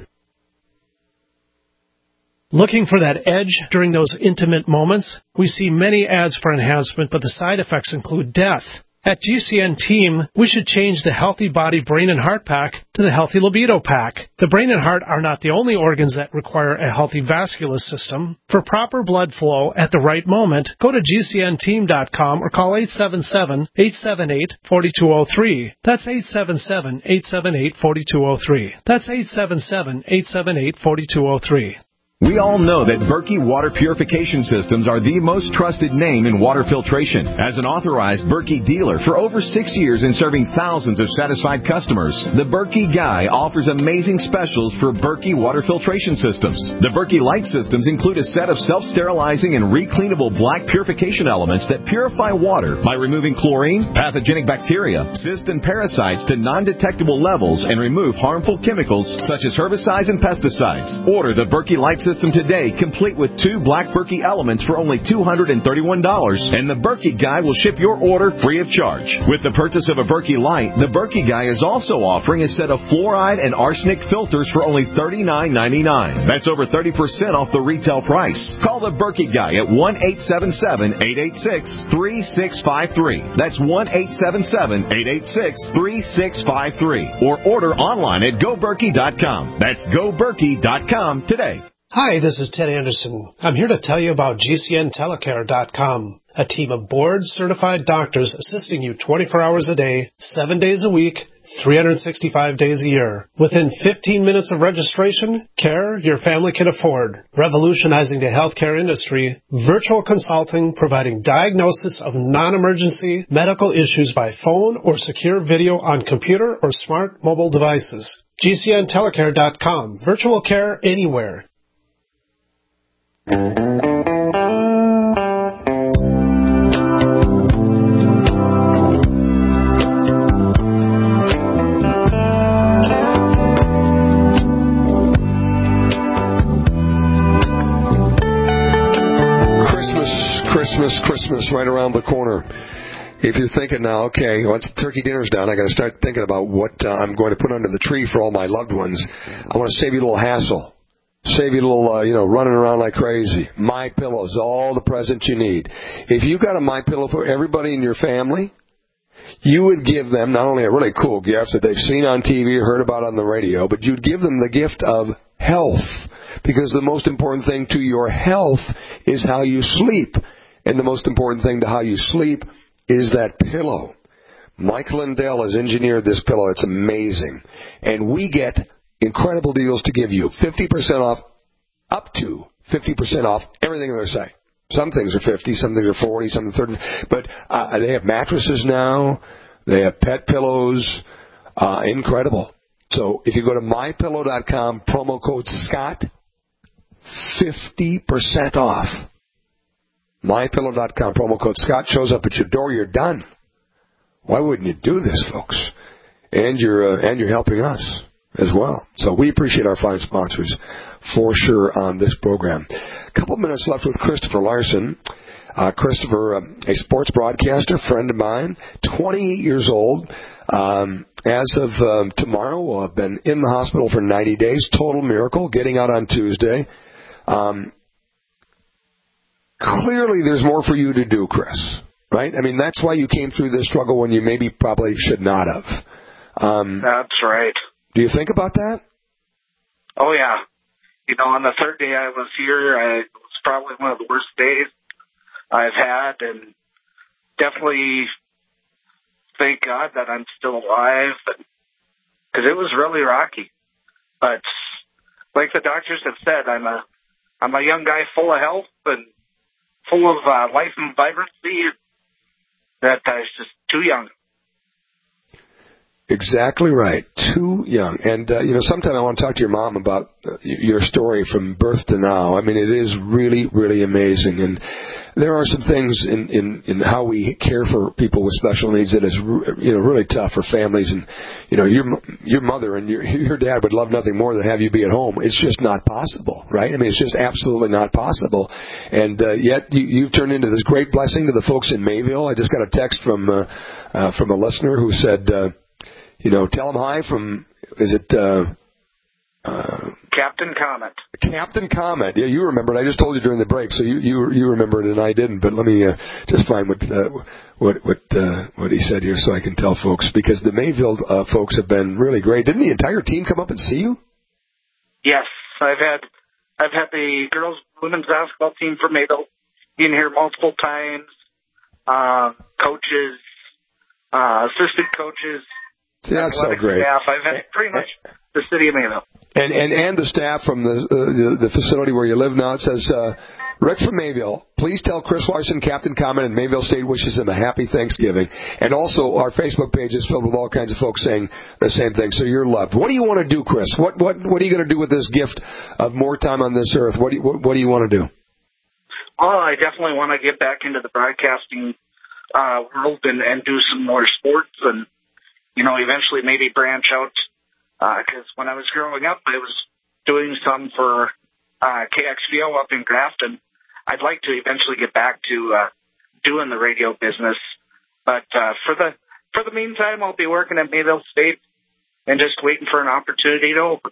Looking for that edge during those intimate moments? We see many ads for enhancement, but the side effects include death. At G C N Team, we should change the Healthy Body Brain and Heart Pack to the Healthy Libido Pack. The brain and heart are not the only organs that require a healthy vascular system. For proper blood flow at the right moment, go to G C N team dot com or call eight seven seven, eight seven eight, four two zero three. That's eight seven seven, eight seven eight, four two zero three. That's eight seven seven, eight seven eight, four two zero three. We all know that Berkey Water Purification Systems are the most trusted name in water filtration. As an authorized Berkey dealer for over six years and serving thousands of satisfied customers, the Berkey Guy offers amazing specials for Berkey Water Filtration Systems. The Berkey Light Systems include a set of self-sterilizing and recleanable black purification elements that purify water by removing chlorine, pathogenic bacteria, cysts, and parasites to non-detectable levels and remove harmful chemicals such as herbicides and pesticides. Order the Berkey Light System today, complete with two black Berkey elements for only two hundred thirty-one dollars, and the Berkey Guy will ship your order free of charge. With the purchase of a Berkey Light, the Berkey Guy is also offering a set of fluoride and arsenic filters for only thirty-nine ninety-nine. That's over thirty percent off the retail price. Call the Berkey Guy at one eight seven seven, eight eight six, three six five three. That's one eight seven seven, eight eight six, three six five three. Or order online at go berkey dot com. That's go berkey dot com today. Hi, this is Ted Anderson. I'm here to tell you about G C N telecare dot com, a team of board-certified doctors assisting you twenty-four hours a day, seven days a week, three hundred sixty-five days a year. Within fifteen minutes of registration, care your family can afford. Revolutionizing the healthcare industry, virtual consulting providing diagnosis of non-emergency medical issues by phone or secure video on computer or smart mobile devices. G C N telecare dot com, virtual care anywhere. Christmas, Christmas, right around the corner. If you're thinking now, okay, once the turkey dinner's done, I got to start thinking about what uh, I'm going to put under the tree for all my loved ones. I want to save you a little hassle. Save you a little, uh, you know, running around like crazy. My Pillow's all the presents you need. If you got a My Pillow for everybody in your family, you would give them not only a really cool gift that they've seen on T V or heard about on the radio, but you'd give them the gift of health. Because the most important thing to your health is how you sleep. And the most important thing to how you sleep is that pillow. Mike Lindell has engineered this pillow. It's amazing. And we get incredible deals to give you. fifty percent off, up to fifty percent off everything they're saying. Some things are fifty, some things are forty, some are thirty. But uh, they have mattresses now. They have pet pillows. Uh, incredible. So if you go to my pillow dot com, promo code Scott, fifty percent off. my pillow dot com, promo code Scott, shows up at your door, you're done. Why wouldn't you do this, folks? And you're uh, and you're helping us as well. So we appreciate our fine sponsors for sure on this program. A couple of minutes left with Christopher Larson. Uh, Christopher, uh, a sports broadcaster, friend of mine, twenty-eight years old. Um, as of um, tomorrow, will have been in the hospital for ninety days. Total miracle, getting out on Tuesday. Um, clearly, there's more for you to do, Chris. Right? I mean, that's why you came through this struggle when you maybe probably should not have. Um, That's right. Do you think about that? Oh, yeah. You know, on the third day I was here, I, it was probably one of the worst days I've had, and definitely thank God that I'm still alive, because it was really rocky. But like the doctors have said, I'm a I'm a young guy full of health and full of uh, life and vibrancy. That I was just too young. Exactly right. Too young. And, uh, you know, sometime I want to talk to your mom about uh, your story from birth to now. I mean, it is really, really amazing. And there are some things in, in, in how we care for people with special needs that is, you know, really tough for families. And, you know, your your mother and your your dad would love nothing more than have you be at home. It's just not possible, right? I mean, it's just absolutely not possible. And uh, yet you, you've turned into this great blessing to the folks in Mayville. I just got a text from uh, uh, from a listener who said, uh, you know, tell them hi from, is it... Uh, uh, Captain Comet. Captain Comet. Yeah, you remember it. I just told you during the break, so you you, you remember it and I didn't. But let me uh, just find what uh, what what uh, what he said here so I can tell folks, because the Mayville uh, folks have been really great. Didn't the entire team come up and see you? Yes, I've had I've had the girls women's basketball team from Mayville in here multiple times. Uh, coaches, uh, assistant coaches. Yeah, that's so great. Staff. I've had pretty much the city of Mayville. And and and the staff from the uh, the, the facility where you live now. It says, uh, Rick from Mayville, please tell Chris Larson, Captain Comet, and Mayville State wishes him a happy Thanksgiving. And also, our Facebook page is filled with all kinds of folks saying the same thing. So you're loved. What do you want to do, Chris? What what what are you going to do with this gift of more time on this earth? What do you, what, what do you want to do? Well, I definitely want to get back into the broadcasting uh, world and, and do some more sports, and you know, eventually maybe branch out. Because uh, when I was growing up, I was doing some for uh, K X V O up in Grafton. I'd like to eventually get back to uh, doing the radio business, but uh, for the for the meantime, I'll be working at Mayville State and just waiting for an opportunity to open.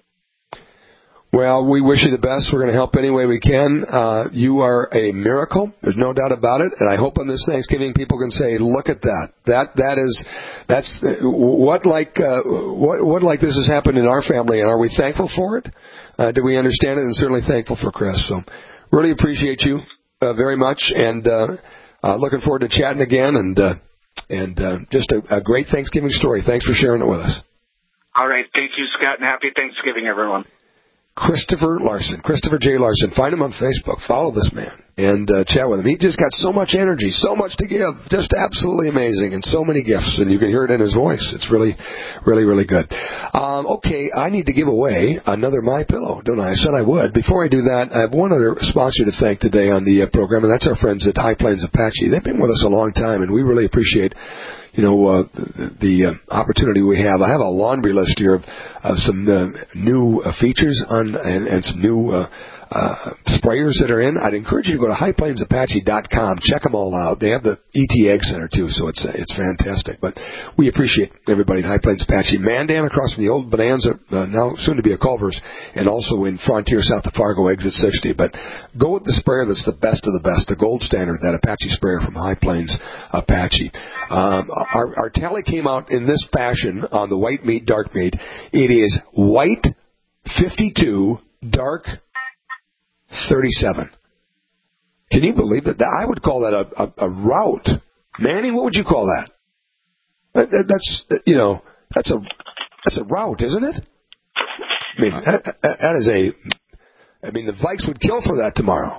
Well, we wish you the best. We're going to help any way we can. Uh, you are a miracle. There's no doubt about it. And I hope on this Thanksgiving people can say, "Look at that! That that is that's what like uh, what what like this has happened in our family, and are we thankful for it? Uh, do we understand it? And certainly thankful for Chris. So, really appreciate you uh, very much, and uh, uh, looking forward to chatting again. And uh, and uh, just a, a great Thanksgiving story. Thanks for sharing it with us. All right, thank you, Scott, and happy Thanksgiving, everyone. Christopher Larson, Christopher J. Larson. Find him on Facebook. Follow this man and uh, chat with him. He just got so much energy, so much to give. Just absolutely amazing, and so many gifts, and you can hear it in his voice. It's really, really, really good. Um, okay, I need to give away another MyPillow, don't I? I said I would. Before I do that, I have one other sponsor to thank today on the uh, program, and that's our friends at High Plains Apache. They've been with us a long time, and we really appreciate you know, uh, the, the uh, opportunity we have. I have a laundry list here of, of some uh, new uh, features on and, and some new uh, uh, sprayers that are in. I'd encourage you to go to high plains apache dot com. Check them all out. They have the E T Egg Center, too, so it's uh, it's fantastic. But we appreciate everybody at High Plains Apache. Mandan across from the old Bonanza, uh, now soon to be a Culver's, and also in Frontier, south of Fargo, exit sixty. But go with the sprayer that's the best of the best, the gold standard, that Apache sprayer from High Plains Apache. Um, our, our tally came out in this fashion on the white meat, dark meat. It is white fifty-two, dark thirty-seven. Can you believe that? I would call that a, a, a rout. Manny, what would you call that? that, that that's, you know, that's a that's a rout, isn't it? I mean, that, that is a, I mean, the Vikes would kill for that tomorrow.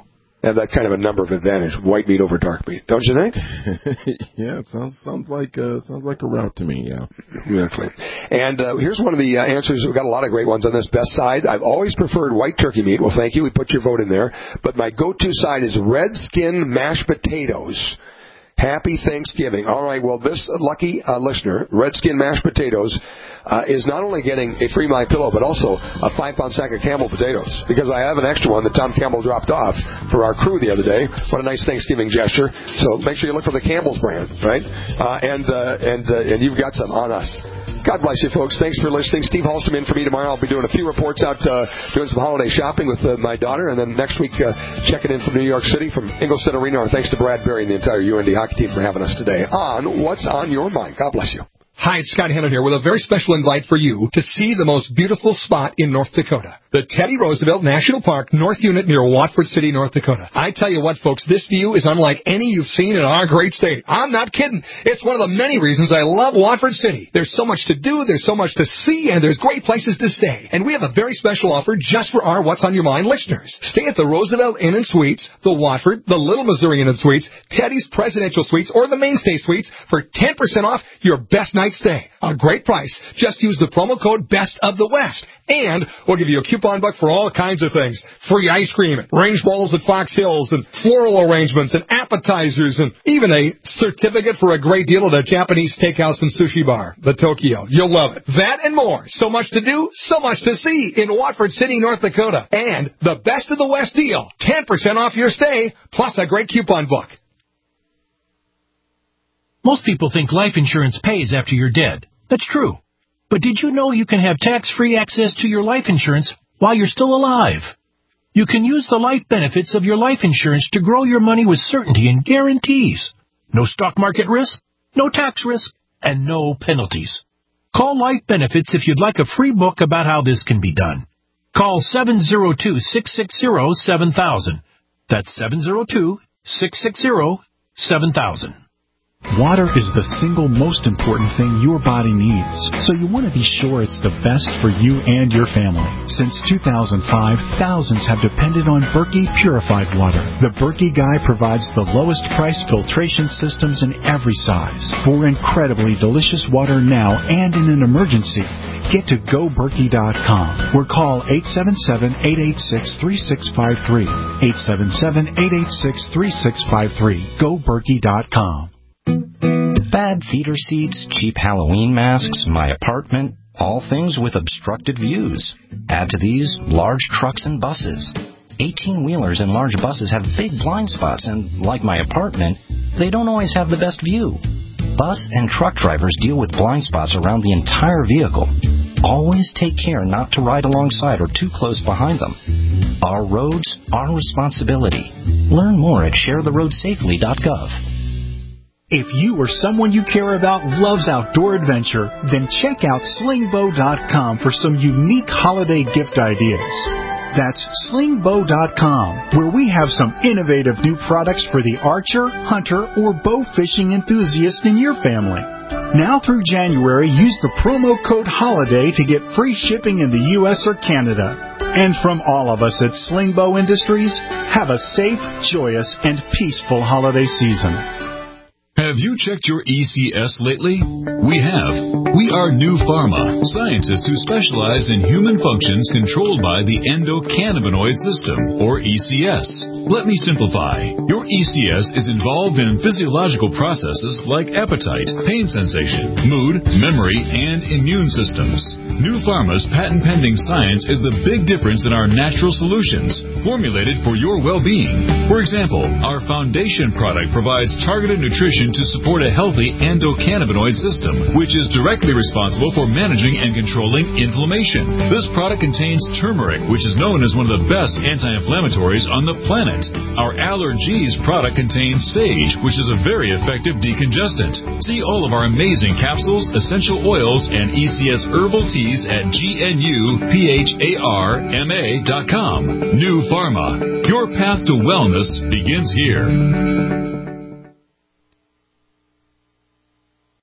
have that kind of a number of advantage, white meat over dark meat, don't you think? Yeah, it sounds sounds like uh, sounds like a route to me. Yeah, exactly. And uh, here's one of the uh, answers. We've got a lot of great ones on this. Best side, I've always preferred white turkey meat. Well, thank you. We put your vote in there. But my go-to side is red skin mashed potatoes. Happy Thanksgiving. All right, well, this lucky uh, listener, Redskin Mashed Potatoes, uh, is not only getting a free My Pillow, but also a five-pound sack of Campbell potatoes, because I have an extra one that Tom Campbell dropped off for our crew the other day. What a nice Thanksgiving gesture. So make sure you look for the Campbell's brand, right? Uh, and uh, and uh, and you've got some on us. God bless you, folks. Thanks for listening. Steve Hallstrom in for me tomorrow. I'll be doing a few reports out, uh, doing some holiday shopping with uh, my daughter, and then next week uh, checking in from New York City, from Ingolstadt Arena. Our thanks to Brad Berry and the entire U N D hockey team for having us today on What's on Your Mind. God bless you. Hi, it's Scott Hannon here with a very special invite for you to see the most beautiful spot in North Dakota. The Teddy Roosevelt National Park, North Unit near Watford City, North Dakota. I tell you what, folks, this view is unlike any you've seen in our great state. I'm not kidding. It's one of the many reasons I love Watford City. There's so much to do, there's so much to see, and there's great places to stay. And we have a very special offer just for our What's on Your Mind listeners. Stay at the Roosevelt Inn and Suites, the Watford, the Little Missouri Inn and Suites, Teddy's Presidential Suites, or the Mainstay Suites for ten percent off your best night stay. A great price. Just use the promo code Best of the West. And we'll give you a coupon buck for all kinds of things. Free ice cream, range balls at Fox Hills, and floral arrangements, and appetizers, and even a certificate for a great deal at a Japanese steakhouse and sushi bar, the Tokyo. You'll love it. That and more. So much to do, so much to see in Watford City, North Dakota. And the Best of the West deal. ten percent off your stay, plus a great coupon book. Most people think life insurance pays after you're dead. That's true. But did you know you can have tax-free access to your life insurance while you're still alive? You can use the life benefits of your life insurance to grow your money with certainty and guarantees. No stock market risk, no tax risk, and no penalties. Call Life Benefits if you'd like a free book about how this can be done. Call seven oh two, six six zero, seven thousand. That's seven oh two, six six zero, seven thousand. Water is the single most important thing your body needs, so you want to be sure it's the best for you and your family. Since two thousand five, thousands have depended on Berkey purified water. The Berkey Guy provides the lowest price filtration systems in every size. For incredibly delicious water now and in an emergency, get to go berkey dot com or call eight seven seven, eight eight six, three six five three. eight seven seven, eight eight six, three six five three. go berkey dot com. Bad theater seats, cheap Halloween masks, my apartment, all things with obstructed views. Add to these large trucks and buses. eighteen-wheelers and large buses have big blind spots, and like my apartment, they don't always have the best view. Bus and truck drivers deal with blind spots around the entire vehicle. Always take care not to ride alongside or too close behind them. Our roads, our responsibility. Learn more at share the road safely dot gov. If you or someone you care about loves outdoor adventure, then check out sling bow dot com for some unique holiday gift ideas. That's sling bow dot com, where we have some innovative new products for the archer, hunter, or bow fishing enthusiast in your family. Now through January, use the promo code HOLIDAY to get free shipping in the U S or Canada. And from all of us at Sling Bow Industries, have a safe, joyous, and peaceful holiday season. Have you checked your E C S lately? We have. We are New Pharma, scientists who specialize in human functions controlled by the endocannabinoid system, or E C S. Let me simplify. Your E C S is involved in physiological processes like appetite, pain sensation, mood, memory, and immune systems. New Pharma's patent-pending science is the big difference in our natural solutions, formulated for your well-being. For example, our foundation product provides targeted nutrition to support a healthy endocannabinoid system, which is directly responsible for managing and controlling inflammation. This product contains turmeric, which is known as one of the best anti-inflammatories on the planet. Our Allergies product contains sage, which is a very effective decongestant. See all of our amazing capsules, essential oils, and E C S herbal teas at G N U P H A R M A dot com. New Pharma. Your path to wellness begins here.